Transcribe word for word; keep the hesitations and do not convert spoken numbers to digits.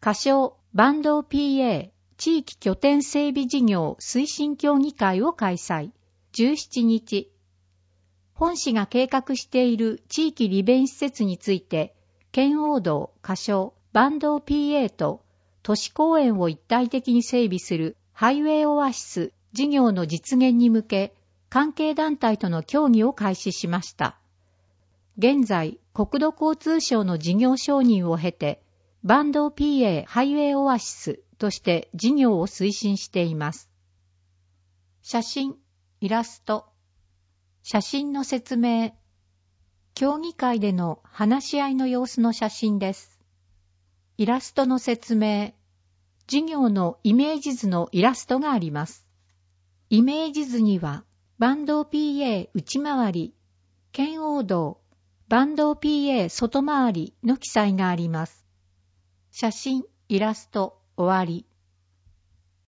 仮称バンド ピーエー 地域拠点整備事業推進協議会を開催。じゅうしちにち、本市が計画している地域利便施設について、圏央道仮称バンド ピーエー と都市公園を一体的に整備するハイウェイオアシス事業の実現に向け、関係団体との協議を開始しました。現在、国土交通省の事業承認を経て、バンド ピーエー ハイウェイオアシスとして事業を推進しています。写真、イラスト。写真の説明。協議会での話し合いの様子の写真です。イラストの説明。事業のイメージ図のイラストがあります。イメージ図には、バンド ピーエー 内回り、圏央道、バンド ピーエー 外回りの記載があります。写真、イラスト、終わり。